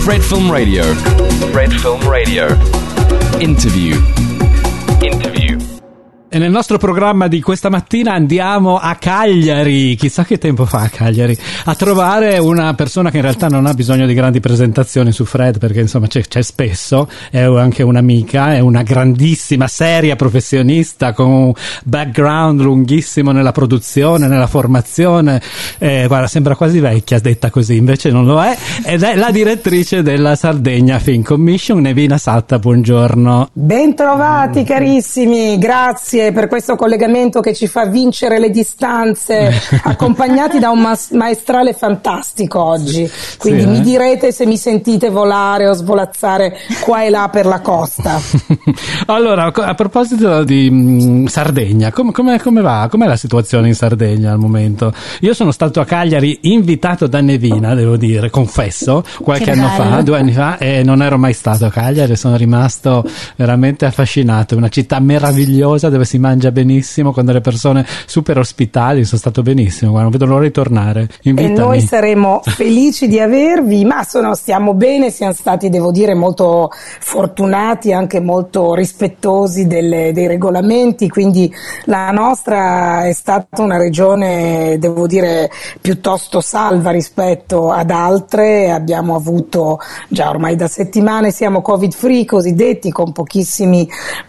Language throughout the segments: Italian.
Red Film Radio. Red Film Radio. Interview. E nel nostro programma di questa mattina andiamo a Cagliari, chissà che tempo fa a Cagliari, a trovare una persona che in realtà non ha bisogno di grandi presentazioni su Fred, perché insomma c'è spesso, è anche un'amica, è una grandissima, seria professionista con un background lunghissimo nella produzione, nella formazione, guarda, sembra quasi vecchia detta così, invece non lo è, ed è la direttrice della Sardegna Film Commission, Nevina Satta, buongiorno. Bentrovati carissimi, grazie per questo collegamento che ci fa vincere le distanze, accompagnati da un maestrale fantastico oggi, quindi mi direte se mi sentite volare o svolazzare qua e là per la costa. Allora, a proposito di Sardegna, come va? Com'è la situazione in Sardegna al momento? Io sono stato a Cagliari invitato da Nevina, devo dire, confesso, qualche anno fa, 2 anni fa, e non ero mai stato a Cagliari, sono rimasto veramente affascinato, è una città meravigliosa dove si mangia benissimo, con delle persone super ospitali, sono stato benissimo, guarda, non vedo l'ora di tornare. Invitami. E noi saremo felici di avervi, ma stiamo bene, siamo stati, devo dire, molto fortunati, anche molto rispettosi dei regolamenti, quindi la nostra è stata una regione, devo dire, piuttosto salva rispetto ad altre. Abbiamo avuto già ormai da settimane, siamo covid free cosiddetti, con pochissimi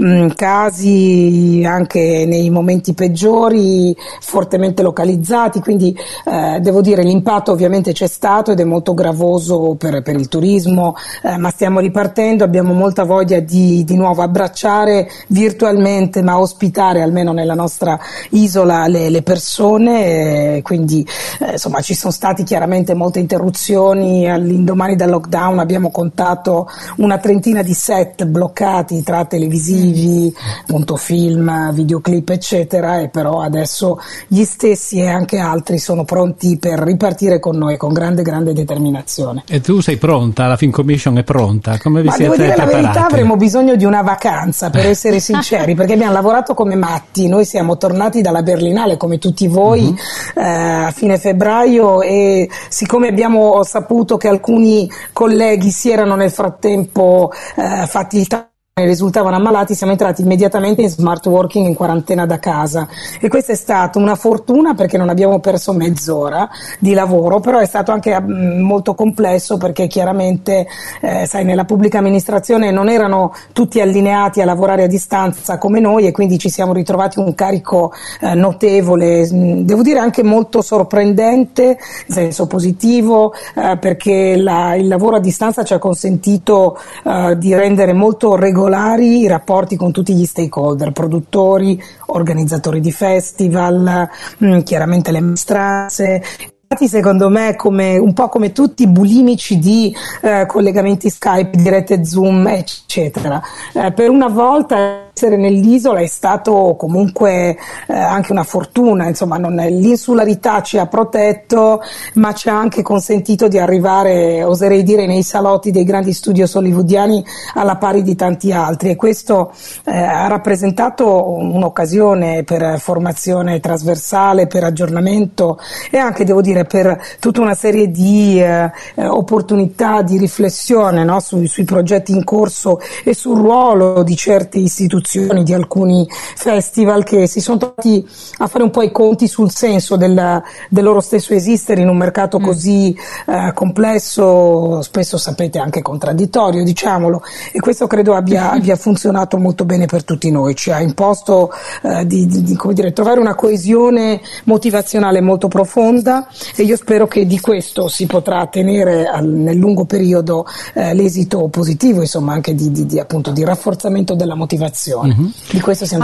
casi anche nei momenti peggiori, fortemente localizzati, quindi devo dire l'impatto ovviamente c'è stato ed è molto gravoso per il turismo, ma stiamo ripartendo, abbiamo molta voglia di nuovo abbracciare virtualmente ma ospitare almeno nella nostra isola le persone, quindi insomma ci sono stati chiaramente molte interruzioni. All'indomani del lockdown abbiamo contato una trentina di set bloccati tra televisivi, appunto film, videoclip eccetera, e però adesso gli stessi e anche altri sono pronti per ripartire con noi con grande determinazione. E tu sei pronta? La Film Commission è pronta? Come vi siete devo dire preparati? La verità, avremo bisogno di una vacanza, per essere sinceri, perché abbiamo lavorato come matti. Noi siamo tornati dalla Berlinale come tutti voi a fine febbraio, e siccome abbiamo saputo che alcuni colleghi si erano nel frattempo fatti il ne risultavano ammalati, siamo entrati immediatamente in smart working, in quarantena da casa, e questa è stata una fortuna perché non abbiamo perso mezz'ora di lavoro, però è stato anche molto complesso perché chiaramente sai, nella pubblica amministrazione non erano tutti allineati a lavorare a distanza come noi, e quindi ci siamo ritrovati un carico notevole, devo dire anche molto sorprendente in senso positivo, perché il lavoro a distanza ci ha consentito di rendere molto regolari i rapporti con tutti gli stakeholder, produttori, organizzatori di festival, chiaramente le maestranze. Secondo me un po' come tutti bulimici di collegamenti Skype, dirette Zoom eccetera, per una volta essere nell'isola è stato comunque anche una fortuna, insomma l'insularità ci ha protetto, ma ci ha anche consentito di arrivare, oserei dire, nei salotti dei grandi studios hollywoodiani alla pari di tanti altri, e questo ha rappresentato un'occasione per formazione trasversale, per aggiornamento e anche, devo dire, per tutta una serie di opportunità di riflessione, no? sui progetti in corso e sul ruolo di certe istituzioni, di alcuni festival che si sono trovati a fare un po' i conti sul senso del loro stesso esistere in un mercato così complesso, spesso sapete anche contraddittorio, diciamolo, e questo credo abbia funzionato molto bene per tutti noi, ci ha imposto di come dire, trovare una coesione motivazionale molto profonda, e io spero che di questo si potrà ottenere nel lungo periodo l'esito positivo, insomma, anche appunto di rafforzamento della motivazione. Di questo siamo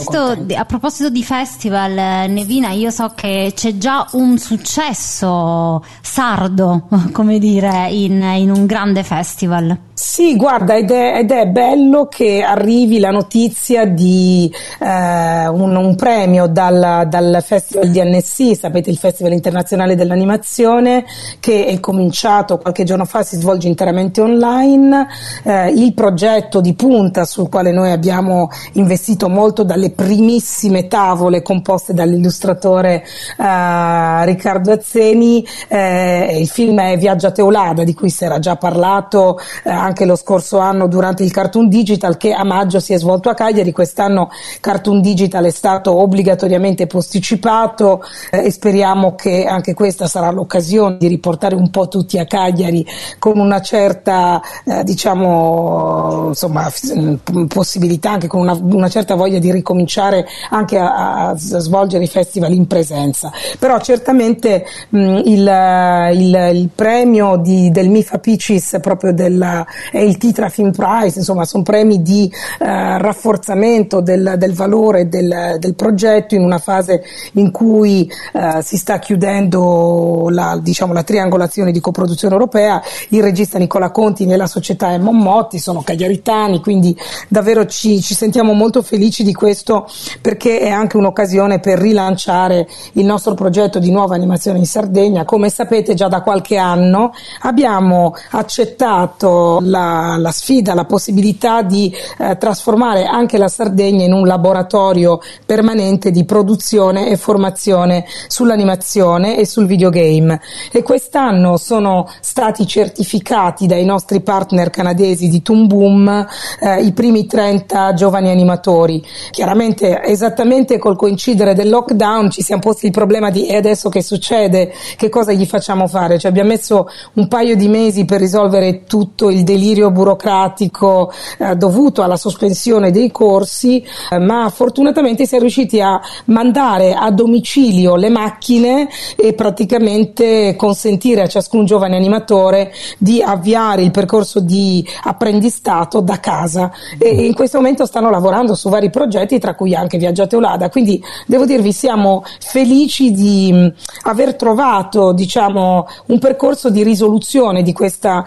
a proposito di festival, Nevina, io so che c'è già un successo sardo, come dire, in un grande festival. Sì, guarda, ed è bello che arrivi la notizia di un premio dal Festival di Annecy, sapete, il Festival internazionale dell'animazione, che è cominciato qualche giorno fa, si svolge interamente online. Il progetto di punta sul quale noi abbiamo investito molto, dalle primissime tavole composte dall'illustratore Riccardo Azzeni, il film è Viaggio a Teulada, di cui si era già parlato anche lo scorso anno durante il Cartoon Digital, che a maggio si è svolto a Cagliari. Quest'anno Cartoon Digital è stato obbligatoriamente posticipato e speriamo che anche questa sarà l'occasione di riportare un po' tutti a Cagliari con una certa possibilità, anche con una certa voglia di ricominciare anche a svolgere i festival in presenza. Però certamente il premio del MIFA Peaches proprio è il Titra Film Prize, insomma sono premi di rafforzamento del valore del progetto in una fase in cui si sta chiudendo la triangolazione di coproduzione europea. Il regista Nicola Conti nella società è Mommotti, sono cagliaritani, quindi davvero ci sentiamo molto felici di questo, perché è anche un'occasione per rilanciare il nostro progetto di nuova animazione in Sardegna. Come sapete, già da qualche anno abbiamo accettato la sfida, la possibilità di trasformare anche la Sardegna in un laboratorio permanente di produzione e formazione sull'animazione e sul videogame, e quest'anno sono stati certificati dai nostri partner canadesi di Toon Boom i primi 30 giovani animatori. Chiaramente, esattamente col coincidere del lockdown, ci siamo posti il problema di e adesso che succede, che cosa gli facciamo fare? Cioè, abbiamo messo un paio di mesi per risolvere tutto il delirio burocratico dovuto alla sospensione dei corsi, ma fortunatamente si è riusciti a mandare a domicilio le macchine e praticamente consentire a ciascun giovane animatore di avviare il percorso di apprendistato da casa, e in questo momento stanno lavorando su vari progetti, tra cui anche Viaggio a Teulada. Quindi devo dirvi, siamo felici di aver trovato un percorso di risoluzione di questa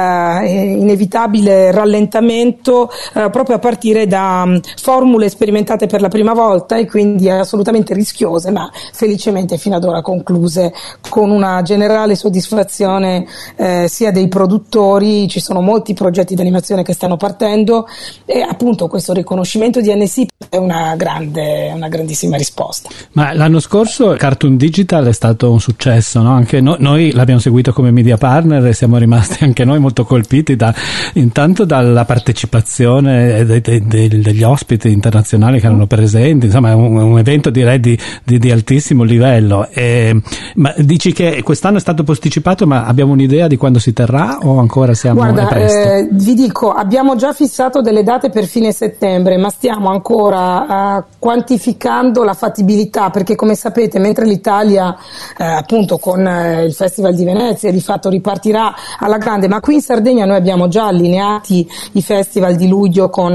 inevitabile rallentamento proprio a partire da formule sperimentate per la prima volta e quindi assolutamente rischiose, ma felicemente fino ad ora concluse con una generale soddisfazione sia dei produttori. Ci sono molti progetti di animazione che stanno partendo, e appunto questo riconoscimento di NSI è una grandissima risposta. Ma l'anno scorso Cartoon Digital è stato un successo, no? Anche noi l'abbiamo seguito come media partner e siamo rimasti anche noi molto colpiti intanto dalla partecipazione degli ospiti internazionali che erano presenti. Insomma, è un evento, direi, di altissimo livello. Ma dici che quest'anno è stato posticipato, ma abbiamo un'idea di quando si terrà o ancora siamo Guarda, presto? Vi dico, abbiamo già fissato delle date per fine settembre, ma stiamo ancora quantificando la fattibilità, perché come sapete, mentre l'Italia appunto con il Festival di Venezia di fatto ripartirà alla grande, ma qui in Sardegna noi abbiamo già allineati i festival di luglio con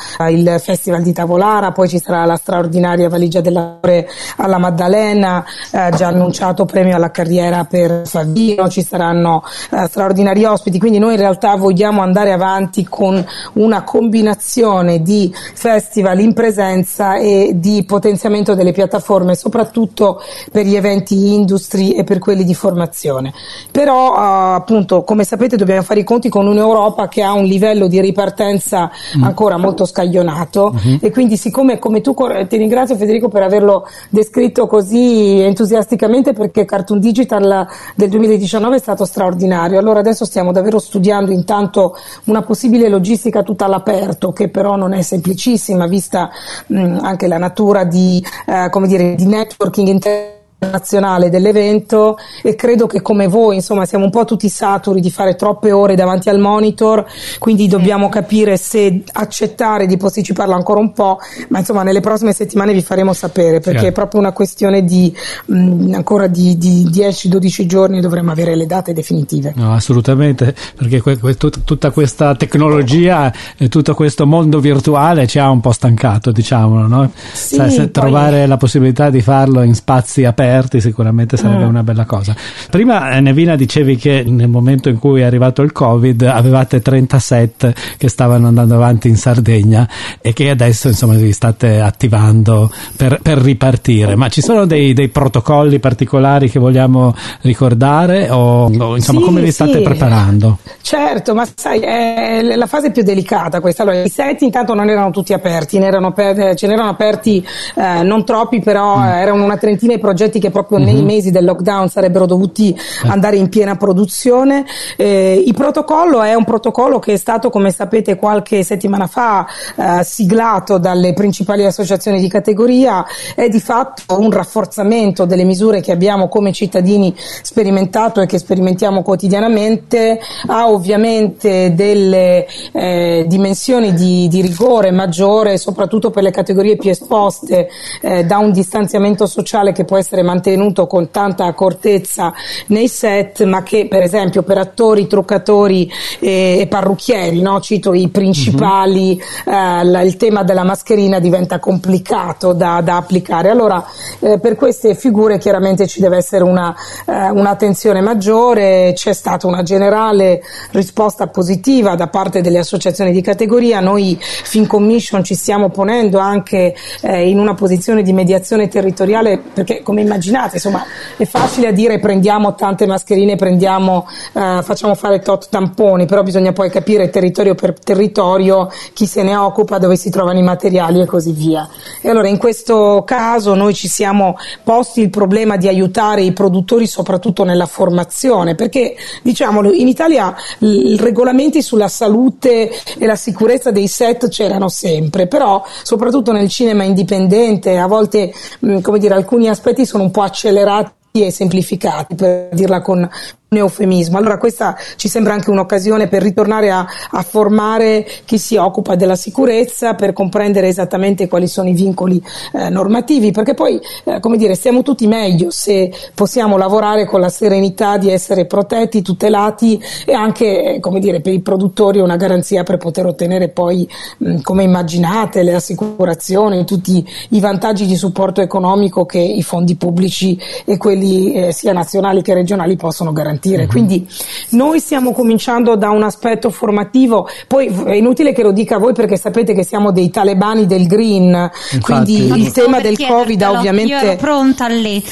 il Festival di Tavolara, poi ci sarà la straordinaria Valigia dell'Amore alla Maddalena, già annunciato premio alla carriera per Favino, ci saranno straordinari ospiti, quindi noi in realtà vogliamo andare avanti con una combinazione di festival in presenza e di potenziamento delle piattaforme, soprattutto per gli eventi industry e per quelli di formazione. Però appunto, come sapete, dobbiamo fare i conti con un'Europa che ha un livello di ripartenza ancora molto scaglionato, e quindi siccome, come tu, ti ringrazio Federico per averlo descritto così entusiasticamente, perché Cartoon Digital del 2019 è stato straordinario. Allora adesso stiamo davvero studiando intanto una possibile logistica tutta all'aperto, che però non è semplicissima vista anche la natura di networking internazionale dell'evento, e credo che come voi insomma siamo un po' tutti saturi di fare troppe ore davanti al monitor, quindi dobbiamo capire se accettare di posticiparlo ancora un po', ma insomma nelle prossime settimane vi faremo sapere, perché è proprio una questione di ancora di 10-12 giorni dovremo avere le date definitive. No, assolutamente, perché tutta questa tecnologia e tutto questo mondo virtuale ci ha un po' stancato, diciamolo, no? Sì, Trovare la possibilità di farlo in spazi aperti aperti sicuramente sarebbe una bella cosa. Prima Nevina dicevi che nel momento in cui è arrivato il Covid avevate 30 set che stavano andando avanti in Sardegna e che adesso insomma vi state attivando per ripartire, ma ci sono dei protocolli particolari che vogliamo ricordare o insomma come vi state preparando? Certo, ma sai, è la fase più delicata questa. Allora, i set intanto non erano tutti aperti, ce n'erano aperti non troppi, però erano una trentina i progetti che proprio nei mesi del lockdown sarebbero dovuti andare in piena produzione. Il protocollo è un protocollo che è stato, come sapete, qualche settimana fa siglato dalle principali associazioni di categoria. È di fatto un rafforzamento delle misure che abbiamo come cittadini sperimentato e che sperimentiamo quotidianamente. Ha ovviamente delle dimensioni di rigore maggiore, soprattutto per le categorie più esposte, da un distanziamento sociale che può essere mantenuto con tanta accortezza nei set, ma che per esempio per attori, truccatori e parrucchieri, no? Cito i principali, il tema della mascherina diventa complicato da applicare. Allora per queste figure chiaramente ci deve essere un'attenzione maggiore. C'è stata una generale risposta positiva da parte delle associazioni di categoria. Noi Fincommission ci stiamo ponendo anche in una posizione di mediazione territoriale, perché come immaginate insomma è facile a dire prendiamo tante mascherine, facciamo fare tot tamponi, però bisogna poi capire territorio per territorio chi se ne occupa, dove si trovano i materiali e così via. E allora in questo caso noi ci siamo posti il problema di aiutare i produttori soprattutto nella formazione, perché diciamolo, in Italia i regolamenti sulla salute e la sicurezza dei set c'erano sempre, però soprattutto nel cinema indipendente a volte alcuni aspetti sono un po' accelerati e semplificati, per dirla con un eufemismo. Allora questa ci sembra anche un'occasione per ritornare a formare chi si occupa della sicurezza, per comprendere esattamente quali sono i vincoli normativi, perché poi stiamo tutti meglio se possiamo lavorare con la serenità di essere protetti, tutelati, e anche per i produttori una garanzia per poter ottenere poi, come immaginate, le assicurazioni, tutti i vantaggi di supporto economico che i fondi pubblici e quelli sia nazionali che regionali possono garantire. Quindi noi stiamo cominciando da un aspetto formativo, poi è inutile che lo dica a voi perché sapete che siamo dei talebani del green. Infatti, quindi il tema del Covid ovviamente... Io ero pronta lì.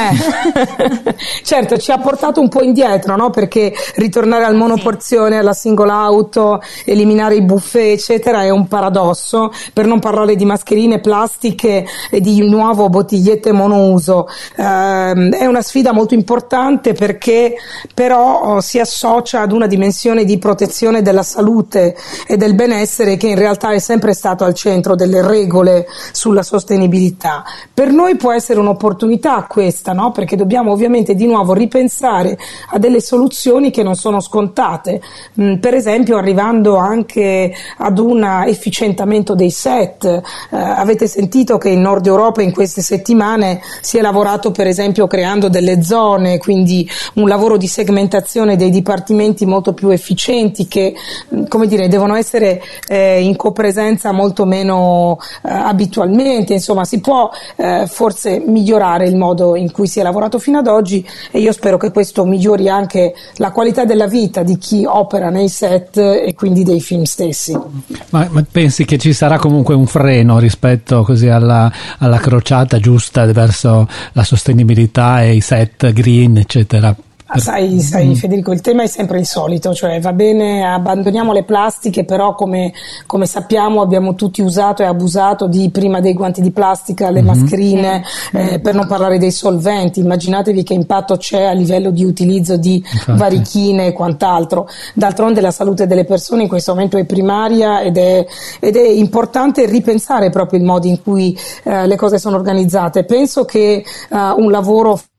Certo, ci ha portato un po' indietro, no? Perché ritornare al monoporzione, alla singola auto, eliminare i buffet eccetera è un paradosso, per non parlare di mascherine, plastiche e di nuovo bottigliette monouso. È una sfida molto importante perché però si associa ad una dimensione di protezione della salute e del benessere che in realtà è sempre stato al centro delle regole sulla sostenibilità. Per noi può essere un'opportunità questa, no? Perché dobbiamo ovviamente di nuovo ripensare a delle soluzioni che non sono scontate, per esempio arrivando anche ad un efficientamento dei set. Avete sentito che in Nord Europa in queste settimane si è lavorato per esempio creando delle zone, quindi un lavoro di segmentazione dei dipartimenti molto più efficienti che devono essere in copresenza molto meno abitualmente. Insomma, si può forse migliorare il modo in cui si è lavorato fino ad oggi, e io spero che questo migliori anche la qualità della vita di chi opera nei set e quindi dei film stessi. Ma pensi che ci sarà comunque un freno rispetto così alla crociata giusta verso la sostenibilità e i set green eccetera? Sai Federico, il tema è sempre il solito, cioè va bene, abbandoniamo le plastiche, però come sappiamo abbiamo tutti usato e abusato prima dei guanti di plastica, le mascherine, per non parlare dei solventi. Immaginatevi che impatto c'è a livello di utilizzo di varichine e quant'altro. D'altronde la salute delle persone in questo momento è primaria ed è importante ripensare proprio il modo in cui le cose sono organizzate. Penso che un lavoro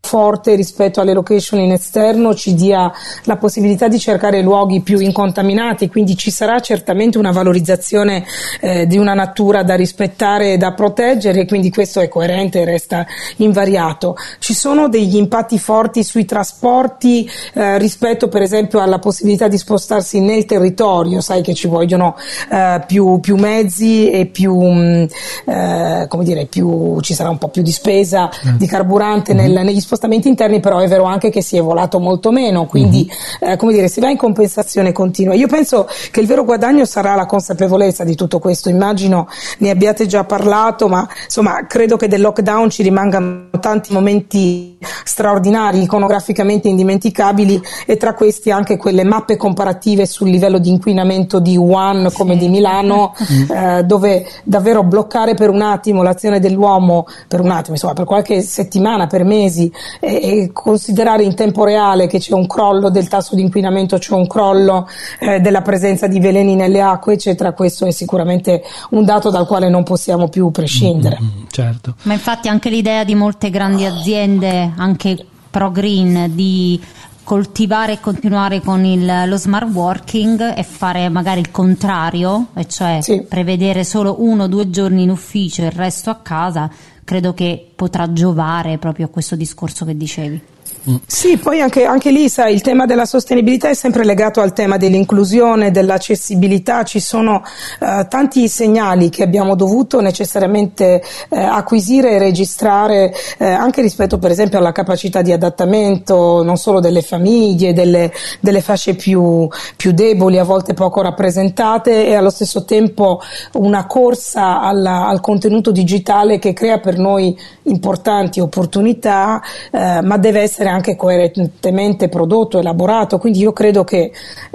forte rispetto alle location in esterno ci dia la possibilità di cercare luoghi più incontaminati, quindi ci sarà certamente una valorizzazione di una natura da rispettare e da proteggere, quindi questo è coerente e resta invariato. Ci sono degli impatti forti sui trasporti rispetto per esempio alla possibilità di spostarsi nel territorio, sai che ci vogliono più mezzi e più ci sarà un po' più di spesa di carburante negli spostamenti interni, però è vero anche che si è volato molto meno, quindi si va in compensazione continua. Io penso che il vero guadagno sarà la consapevolezza di tutto questo, immagino ne abbiate già parlato, ma insomma credo che del lockdown ci rimangano tanti momenti straordinari, iconograficamente indimenticabili, e tra questi anche quelle mappe comparative sul livello di inquinamento di Wuhan come di Milano, dove davvero bloccare per un attimo l'azione dell'uomo, per qualche settimana, per mesi, e considerare in tempo reale che c'è un crollo del tasso di inquinamento, c'è un crollo della presenza di veleni nelle acque, eccetera, questo è sicuramente un dato dal quale non possiamo più prescindere. Certo. Ma infatti anche l'idea di molte grandi aziende, anche pro green, di coltivare e continuare con lo smart working e fare magari il contrario, e cioè prevedere solo 1 o 2 giorni in ufficio e il resto a casa, credo che potrà giovare proprio a questo discorso che dicevi. Sì, poi anche lì, sai, il tema della sostenibilità è sempre legato al tema dell'inclusione, dell'accessibilità. Ci sono tanti segnali che abbiamo dovuto necessariamente acquisire e registrare, anche rispetto per esempio alla capacità di adattamento non solo delle famiglie, delle fasce più deboli, a volte poco rappresentate, e allo stesso tempo una corsa al contenuto digitale che crea per noi importanti opportunità, ma deve essere anche coerentemente prodotto, elaborato. Quindi io credo che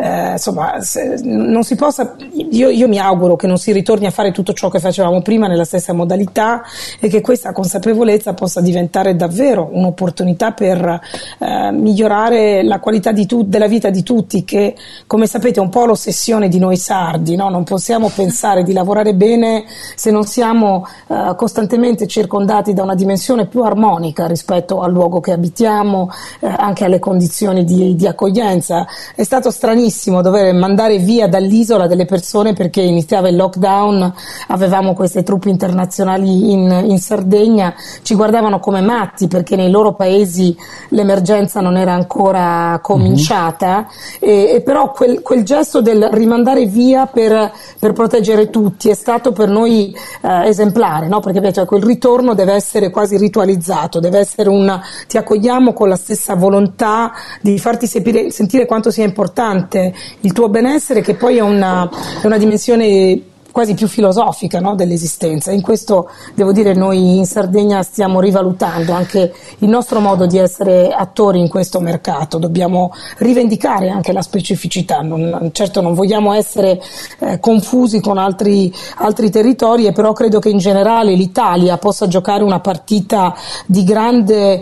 non si possa, io mi auguro che non si ritorni a fare tutto ciò che facevamo prima nella stessa modalità, e che questa consapevolezza possa diventare davvero un'opportunità per migliorare la qualità della vita di tutti, che come sapete è un po' l'ossessione di noi sardi, no? Non possiamo pensare di lavorare bene se non siamo costantemente circondati da una dimensione più armonica rispetto al luogo che abitiamo, anche alle condizioni di accoglienza. È stato stranissimo dover mandare via dall'isola delle persone perché iniziava il lockdown, avevamo queste truppe internazionali in Sardegna, ci guardavano come matti perché nei loro paesi l'emergenza non era ancora cominciata, e però quel gesto del rimandare via per proteggere tutti è stato per noi esemplare, no? Perché quel ritorno deve essere quasi ritualizzato, deve essere ti accogliamo con la stessa volontà di farti sentire quanto sia importante il tuo benessere, che poi è una dimensione quasi più filosofica, no, dell'esistenza. In questo devo dire noi in Sardegna stiamo rivalutando anche il nostro modo di essere attori in questo mercato, dobbiamo rivendicare anche la specificità, certo non vogliamo essere confusi con altri territori, però credo che in generale l'Italia possa giocare una partita di grande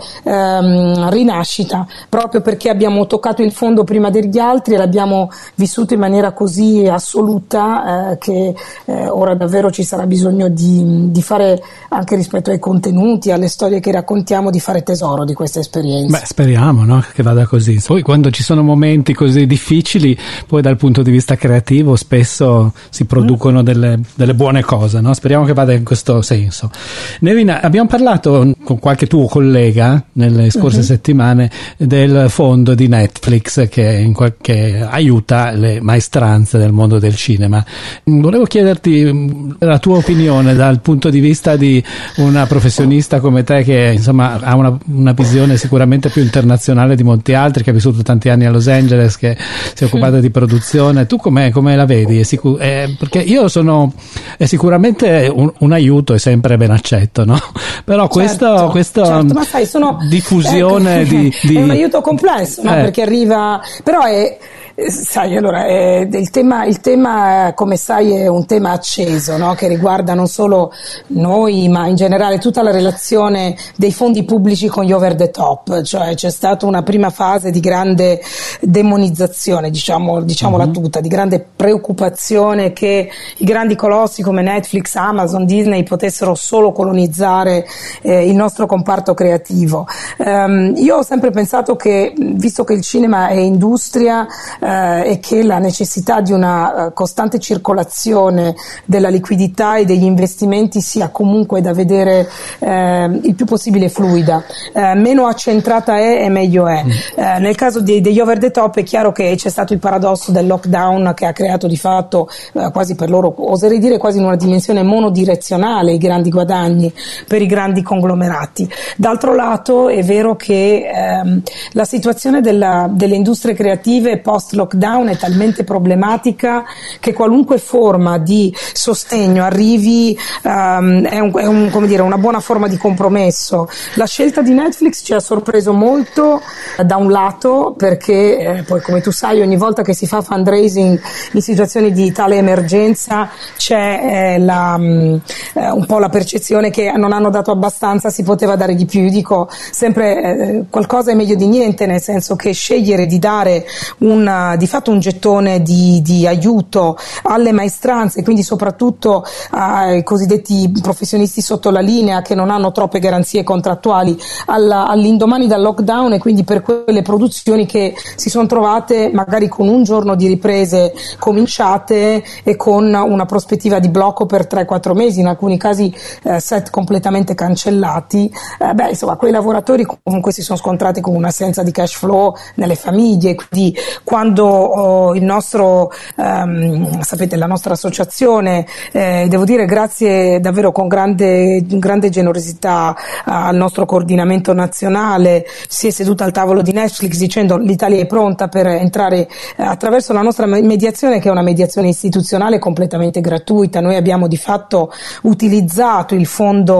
rinascita, proprio perché abbiamo toccato il fondo prima degli altri e l'abbiamo vissuto in maniera così assoluta che ora davvero ci sarà bisogno di fare, anche rispetto ai contenuti, alle storie che raccontiamo, di fare tesoro di queste esperienze. Beh, speriamo, no? Che vada così. Poi quando ci sono momenti così difficili, poi dal punto di vista creativo spesso si producono delle buone cose, no? Speriamo che vada in questo senso. Nevina, abbiamo parlato con qualche tuo collega nelle scorse settimane del fondo di Netflix che aiuta le maestranze del mondo del cinema. Volevo chiederti la tua opinione dal punto di vista di una professionista come te, che insomma ha una visione sicuramente più internazionale di molti altri, che ha vissuto tanti anni a Los Angeles, che si è occupata di produzione. Tu come la vedi? Perché io è sicuramente un aiuto, è sempre ben accetto, no? Però questa ma sai, diffusione è un aiuto complesso, no? Perché arriva, però Sai, allora, il tema, come sai, è un tema acceso, no? Che riguarda non solo noi, ma in generale tutta la relazione dei fondi pubblici con gli over the top, cioè c'è stata una prima fase di grande demonizzazione, diciamola tutta, di grande preoccupazione che i grandi colossi come Netflix, Amazon, Disney potessero solo colonizzare il nostro comparto creativo. Io ho sempre pensato che, visto che il cinema è industria, e che la necessità di una costante circolazione della liquidità e degli investimenti sia comunque da vedere il più possibile fluida, meno accentrata è e meglio è. Nel caso degli over the top è chiaro che c'è stato il paradosso del lockdown che ha creato di fatto quasi per loro, oserei dire quasi in una dimensione monodirezionale, i grandi guadagni per i grandi conglomerati. D'altro lato è vero che la situazione delle industrie creative post lockdown è talmente problematica che qualunque forma di sostegno arrivi è una buona forma di compromesso. La scelta di Netflix ci ha sorpreso molto, da un lato perché poi, come tu sai, ogni volta che si fa fundraising in situazioni di tale emergenza c'è un po' la percezione che non hanno dato abbastanza, si poteva dare di più. Io dico sempre qualcosa è meglio di niente, nel senso che scegliere di dare di fatto un gettone di aiuto alle maestranze, quindi soprattutto ai cosiddetti professionisti sotto la linea che non hanno troppe garanzie contrattuali all'indomani dal lockdown, e quindi per quelle produzioni che si sono trovate magari con un giorno di riprese cominciate e con una prospettiva di blocco per 3-4 mesi, in alcuni casi set completamente cancellati. Insomma, quei lavoratori comunque si sono scontrati con un'assenza di cash flow nelle famiglie, quindi quando il nostro sapete, la nostra associazione, devo dire grazie davvero con grande generosità al nostro coordinamento nazionale, si è seduta al tavolo di Netflix dicendo l'Italia è pronta per entrare attraverso la nostra mediazione, che è una mediazione istituzionale completamente gratuita. Noi abbiamo di fatto utilizzato il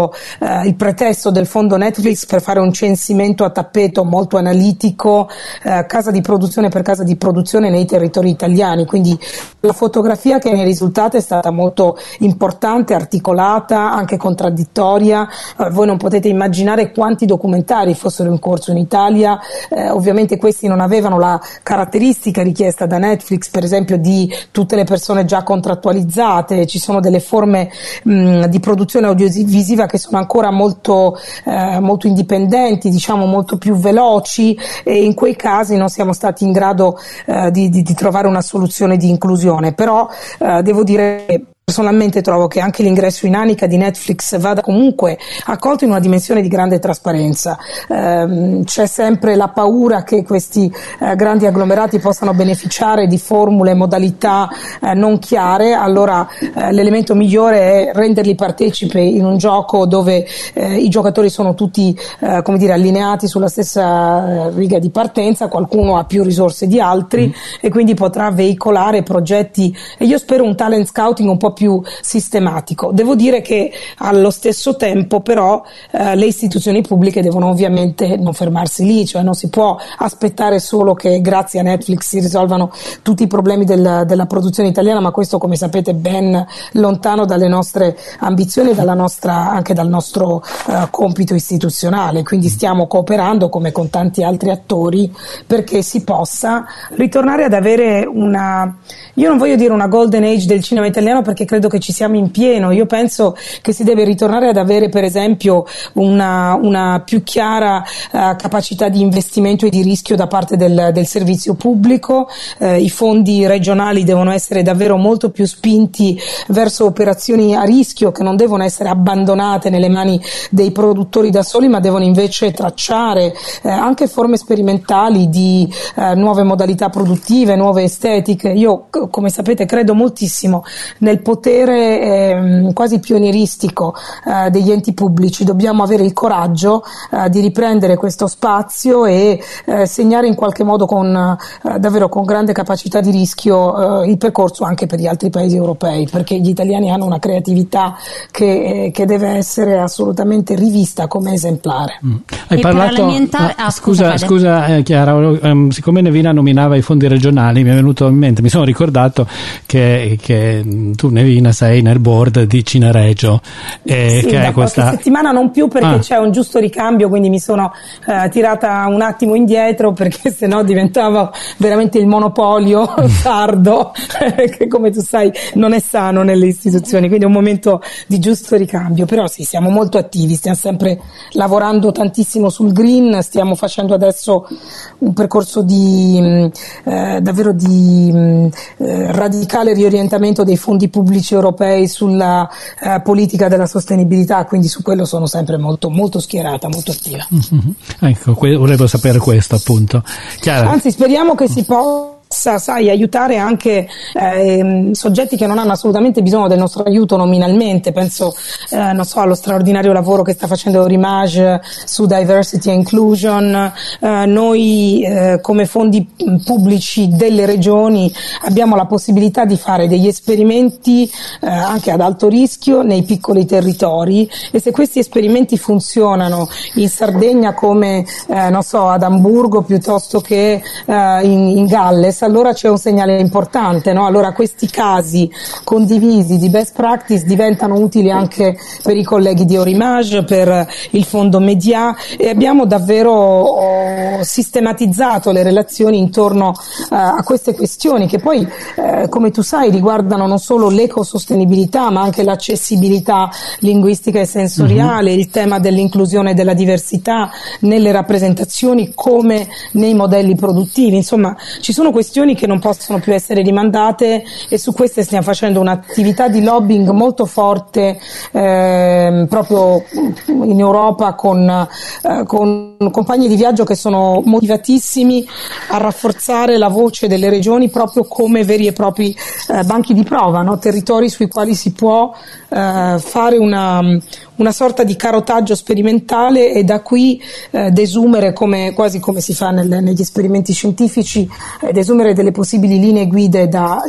pretesto del fondo Netflix per fare un censimento a tappeto molto analitico, casa di produzione per casa di produzione nei territori italiani, quindi la fotografia che ne è risultata è stata molto importante, articolata, anche contraddittoria. Voi non potete immaginare quanti documentari fossero in corso in Italia, ovviamente questi non avevano la caratteristica richiesta da Netflix, per esempio, di tutte le persone già contrattualizzate. Ci sono delle forme di produzione audiovisiva che sono ancora molto indipendenti, diciamo molto più veloci, e in quei casi non siamo stati in grado di trovare una soluzione di inclusione. Però devo dire che personalmente trovo che anche l'ingresso in Anica di Netflix vada comunque accolto in una dimensione di grande trasparenza. C'è sempre la paura che questi grandi agglomerati possano beneficiare di formule e modalità non chiare. Allora l'elemento migliore è renderli partecipi in un gioco dove i giocatori sono tutti allineati sulla stessa riga di partenza, qualcuno ha più risorse di altri e quindi potrà veicolare progetti, e io spero un talent scouting un po' più sistematico. Devo dire che allo stesso tempo però le istituzioni pubbliche devono ovviamente non fermarsi lì, cioè non si può aspettare solo che grazie a Netflix si risolvano tutti i problemi della produzione italiana, ma questo, come sapete, ben lontano dalle nostre ambizioni e anche dal nostro compito istituzionale. Quindi stiamo cooperando come con tanti altri attori perché si possa ritornare ad avere io non voglio dire una golden age del cinema italiano, perché credo che ci siamo in pieno. Io penso che si deve ritornare ad avere, per esempio, una più chiara capacità di investimento e di rischio da parte del servizio pubblico. I fondi regionali devono essere davvero molto più spinti verso operazioni a rischio, che non devono essere abbandonate nelle mani dei produttori da soli, ma devono invece tracciare anche forme sperimentali di nuove modalità produttive, nuove estetiche. Io, come sapete, credo moltissimo nel potere potere quasi pionieristico degli enti pubblici. Dobbiamo avere il coraggio di riprendere questo spazio e segnare in qualche modo davvero con grande capacità di rischio il percorso anche per gli altri paesi europei, perché gli italiani hanno una creatività che deve essere assolutamente rivista come esemplare. Hai parlato... Scusa Chiara, siccome Nevina nominava i fondi regionali, mi è venuto in mente, mi sono ricordato che tu Nevina sei nel board di Cineregio, sì, che da è questa qualche settimana non più, perché c'è un giusto ricambio, quindi mi sono tirata un attimo indietro, perché sennò diventava veramente il monopolio sardo che, come tu sai, non è sano nelle istituzioni, quindi è un momento di giusto ricambio. Però sì, siamo molto attivi, stiamo sempre lavorando tantissimo sul green, stiamo facendo adesso un percorso di davvero di radicale riorientamento dei fondi pubblici europei sulla politica della sostenibilità, quindi su quello sono sempre molto, molto schierata, molto attiva. Ecco, volevo sapere questo, appunto. Chiara. Anzi, speriamo che si possa, aiutare anche soggetti che non hanno assolutamente bisogno del nostro aiuto nominalmente. Penso allo straordinario lavoro che sta facendo Eurimage su diversity e inclusion. Noi come fondi pubblici delle regioni abbiamo la possibilità di fare degli esperimenti anche ad alto rischio nei piccoli territori, e se questi esperimenti funzionano in Sardegna come ad Amburgo piuttosto che in Galles, allora c'è un segnale importante, no? Allora questi casi condivisi di best practice diventano utili anche per i colleghi di Eurimage, per il fondo Media, e abbiamo davvero sistematizzato le relazioni intorno a queste questioni, che poi come tu sai riguardano non solo l'ecosostenibilità ma anche l'accessibilità linguistica e sensoriale, il tema dell'inclusione e della diversità nelle rappresentazioni come nei modelli produttivi. Insomma, ci sono questioni che non possono più essere rimandate, e su queste stiamo facendo un'attività di lobbying molto forte proprio in Europa con compagni di viaggio che sono motivatissimi a rafforzare la voce delle regioni proprio come veri e propri banchi di prova, no? Territori sui quali si può fare una sorta di carotaggio sperimentale e da qui desumere, quasi come si fa negli esperimenti scientifici, desumere delle possibili linee guida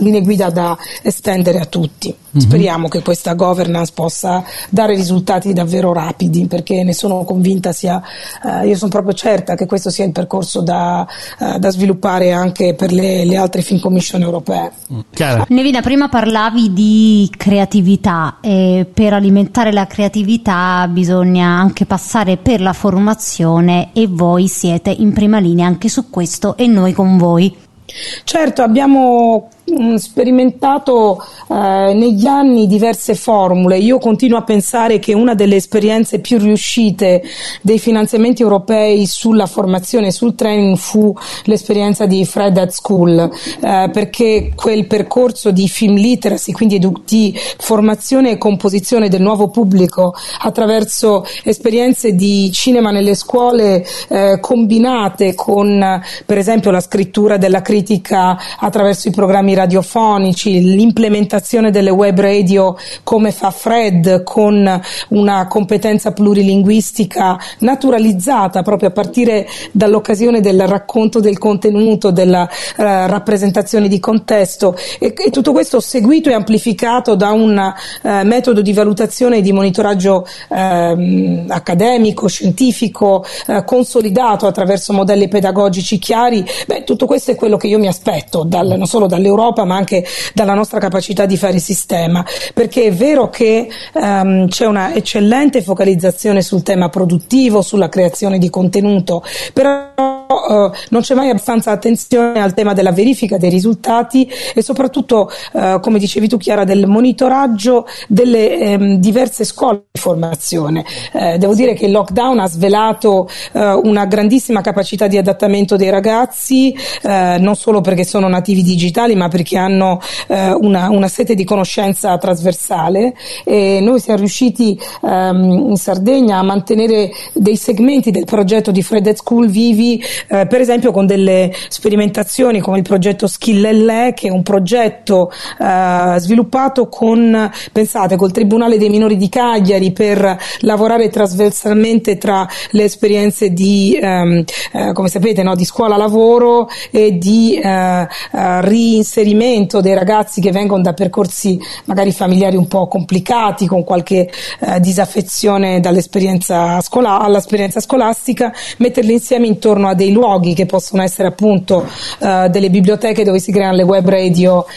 da estendere a tutti. Speriamo che questa governance possa dare risultati davvero rapidi, perché ne sono convinta io sono proprio certa che questo sia il percorso da sviluppare anche per le altre Film Commission europee. Chiara. Nevina, prima parlavi di creatività, e per alimentare la creatività bisogna anche passare per la formazione, e voi siete in prima linea anche su questo, e noi con voi. Certo, abbiamo sperimentato negli anni diverse formule. Io continuo a pensare che una delle esperienze più riuscite dei finanziamenti europei sulla formazione e sul training fu l'esperienza di Fred at School, perché quel percorso di film literacy, quindi di formazione e composizione del nuovo pubblico attraverso esperienze di cinema nelle scuole combinate con per esempio la scrittura della critica attraverso i programmi radiofonici, l'implementazione delle web radio come fa Fred, con una competenza plurilinguistica naturalizzata proprio a partire dall'occasione del racconto del contenuto, della rappresentazione di contesto, e tutto questo seguito e amplificato da un metodo di valutazione e di monitoraggio accademico, scientifico, consolidato attraverso modelli pedagogici chiari. Tutto questo è quello che io mi aspetto non solo dall'Europa ma anche dalla nostra capacità di fare sistema, perché è vero che c'è una eccellente focalizzazione sul tema produttivo, sulla creazione di contenuto, però non c'è mai abbastanza attenzione al tema della verifica dei risultati e soprattutto, come dicevi tu Chiara, del monitoraggio delle diverse scuole di formazione. Devo dire che il lockdown ha svelato una grandissima capacità di adattamento dei ragazzi, non solo perché sono nativi digitali ma perché hanno una sete di conoscenza trasversale, e noi siamo riusciti in Sardegna a mantenere dei segmenti del progetto di Fred at School vivi per esempio con delle sperimentazioni come il progetto Skillelle, che è un progetto sviluppato pensate, col Tribunale dei minori di Cagliari, per lavorare trasversalmente tra le esperienze di come sapete, no, di scuola lavoro e di reinserimento dei ragazzi che vengono da percorsi magari familiari un po' complicati, con qualche disaffezione all'esperienza scolastica, metterli insieme intorno a dei luoghi che possono essere appunto delle biblioteche dove si creano le web radio,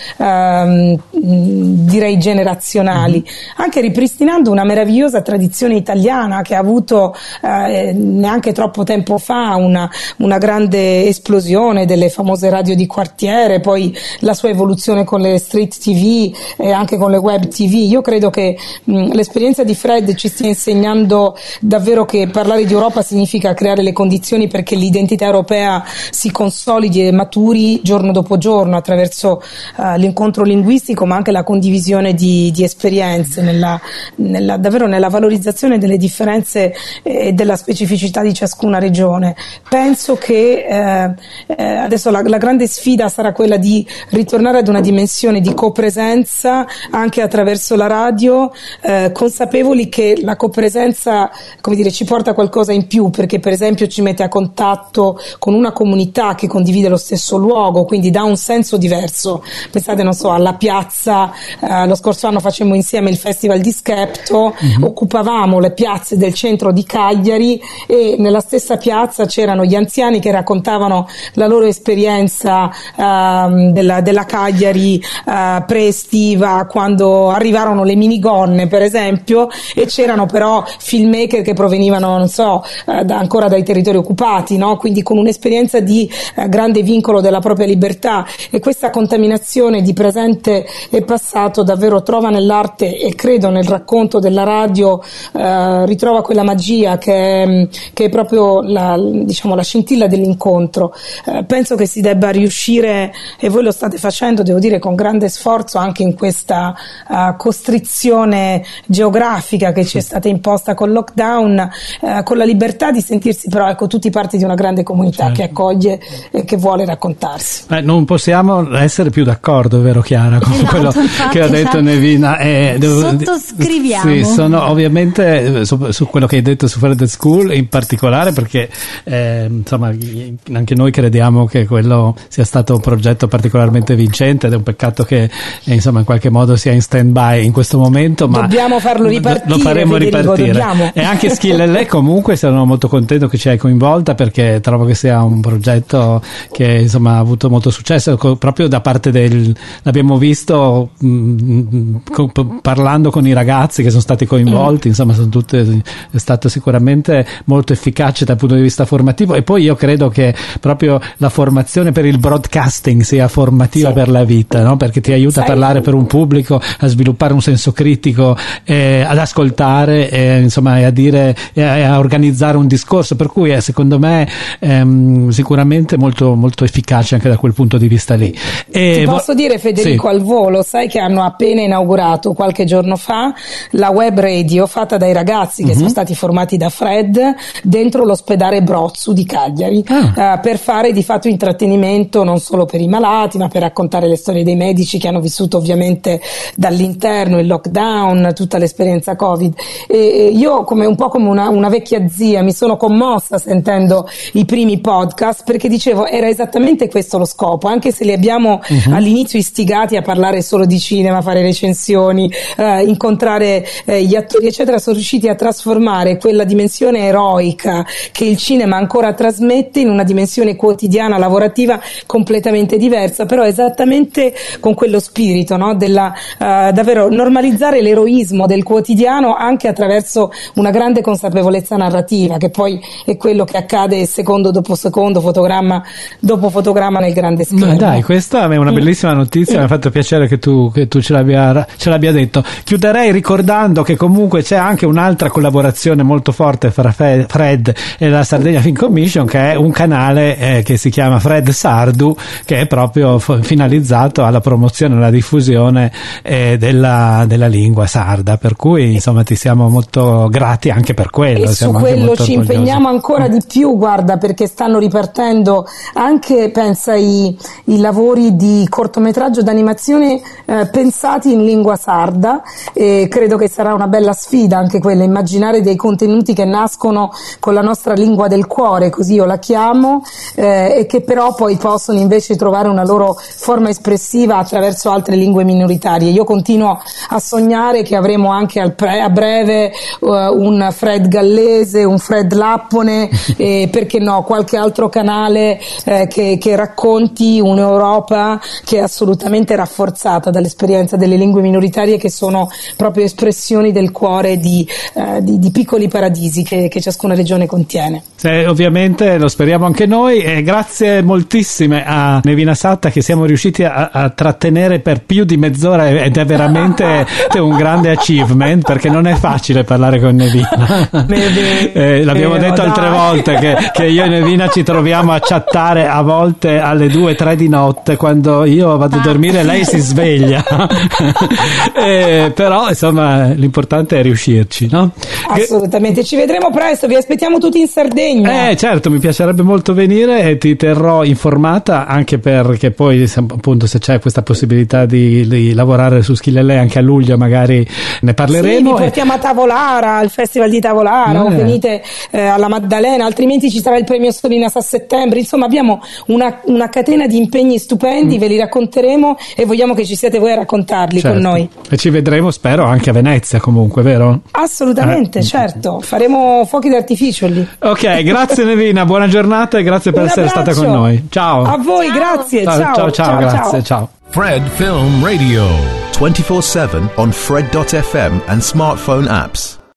direi generazionali, anche ripristinando una meravigliosa tradizione italiana che ha avuto neanche troppo tempo fa una grande esplosione delle famose radio di quartiere, poi la sua evoluzione con le street TV e anche con le web TV. Io credo che l'esperienza di Fred ci stia insegnando davvero che parlare di Europa significa creare le condizioni perché l'identità europea si consolidi e maturi giorno dopo giorno attraverso l'incontro linguistico, ma anche la condivisione di esperienze, davvero nella valorizzazione delle differenze e della specificità di ciascuna regione. Penso che adesso la grande sfida sarà quella di ritornare ad una dimensione di copresenza anche attraverso la radio, consapevoli che la copresenza, come dire, ci porta qualcosa in più, perché per esempio ci mette a contatto con una comunità che condivide lo stesso luogo, quindi dà un senso diverso. Pensate, non so, alla piazza, lo scorso anno facemmo insieme il festival di Skepto, occupavamo le piazze del centro di Cagliari e nella stessa piazza c'erano gli anziani che raccontavano la loro esperienza della Cagliari pre-estiva, quando arrivarono le minigonne per esempio, e c'erano però filmmaker che provenivano, non so, ancora dai territori occupati, no? Quindi con un'esperienza di grande vincolo della propria libertà, e questa contaminazione di presente e passato davvero trova nell'arte, e credo nel racconto della radio ritrova quella magia che è proprio la scintilla dell'incontro. Penso che si debba riuscire, e voi lo state facendo, devo dire, con grande sforzo, anche in questa costrizione geografica che ci è stata imposta col lockdown, con la libertà di sentirsi però tutti parte di una grande comunità, certo, che accoglie e che vuole raccontarsi. Non possiamo essere più d'accordo, vero Chiara, con quello che ha detto Nevina. Sottoscriviamo. Sì, sono ovviamente su quello che hai detto su Fred School in particolare, perché insomma anche noi crediamo che quello sia stato un progetto particolarmente vincente, ed è un peccato che insomma in qualche modo sia in stand by in questo momento, ma dobbiamo farlo ripartire, lo faremo Federico, ripartire. E anche Skillelle comunque sono molto contento che ci hai coinvolta, perché trovo che sia un progetto che insomma ha avuto molto successo proprio da parte l'abbiamo visto parlando con i ragazzi che sono stati coinvolti, insomma è stato sicuramente molto efficace dal punto di vista formativo. E poi io credo che proprio la formazione per il broadcasting sia formativa, sì, per la vita, no? Perché ti aiuta a parlare per un pubblico, a sviluppare un senso critico, ad ascoltare, insomma, e a dire, a organizzare un discorso, per cui è secondo me sicuramente molto, molto efficace anche da quel punto di vista lì. Ti posso dire, Federico, sì, al volo, sai che hanno appena inaugurato qualche giorno fa la web radio fatta dai ragazzi che sono stati formati da Fred dentro l'ospedale Brozzu di Cagliari, per fare di fatto intrattenimento non solo per i malati, ma per raccontare le storie dei medici che hanno vissuto ovviamente dall'interno il lockdown, tutta l'esperienza Covid. E io, un po' come una vecchia zia, mi sono commossa sentendo i primi podcast, perché dicevo era esattamente questo lo scopo, anche se li abbiamo all'inizio istigati a parlare solo di cinema, fare recensioni, incontrare gli attori eccetera, sono riusciti a trasformare quella dimensione eroica che il cinema ancora trasmette in una dimensione quotidiana, lavorativa, completamente diversa, però esattamente con quello spirito, no? Davvero normalizzare l'eroismo del quotidiano anche attraverso una grande consapevolezza narrativa, che poi è quello che accade secondo dopo secondo, fotogramma dopo fotogramma nel grande schermo. Dai, questa è una bellissima notizia, mi ha fatto piacere che tu ce l'abbia detto. Chiuderei ricordando che comunque c'è anche un'altra collaborazione molto forte fra Fred e la Sardegna Film Commission, che è un canale che si chiama Fred Sardu, che è proprio finalizzato alla promozione e alla diffusione della lingua sarda, per cui insomma ti siamo molto grati anche per quello. E su quello ci impegniamo ancora di più, guarda, perché stanno ripartendo anche, pensa, i lavori di cortometraggio d'animazione pensati in lingua sarda, e credo che sarà una bella sfida anche quella, immaginare dei contenuti che nascono con la nostra lingua del cuore, così io la chiamo, e che però poi possono invece trovare una loro forma espressiva attraverso altre lingue minoritarie. Io continuo a sognare che avremo anche a breve un Fred gallese, un Fred lappone, e perché no, qualche altro canale che racconti un'Europa che è assolutamente rafforzata dall'esperienza delle lingue minoritarie, che sono proprio espressioni del cuore di piccoli paradisi che ciascuna regione contiene. Ovviamente lo speriamo anche noi, e grazie moltissime a Nevina Satta, che siamo riusciti a trattenere per più di mezz'ora, ed è veramente un grande achievement, perché non è facile parlare con Nevina. L'abbiamo detto altre volte che io e Nevina ci troviamo a chattare a volte alle 2-3 di notte, quando io vado a dormire lei si sveglia. Però insomma l'importante è riuscirci, no? Assolutamente, ci vedremo presto, vi aspettiamo tutti in Sardegna. Certo, mi piacerebbe molto venire, e ti terrò informata, anche perché poi appunto se c'è questa possibilità di lavorare su Schilele anche a luglio magari ne parleremo. Sì, vi portiamo a Tavolara, al Festival di Tavolara, o venite alla Maddalena, altrimenti ci sarà il premio Solinas a settembre. Insomma, abbiamo una catena di impegni stupendi, ve li racconteremo e vogliamo che ci siate voi a raccontarli con noi. E ci vedremo, spero, anche a Venezia comunque, vero? Assolutamente, certo, faremo fuochi d'artificio lì. Ok, grazie Nevina, buona giornata e grazie per essere stata con noi. Ciao. A voi, grazie. Ciao, grazie, ciao. Fred Film Radio. 24/7 on Fred.fm and smartphone apps.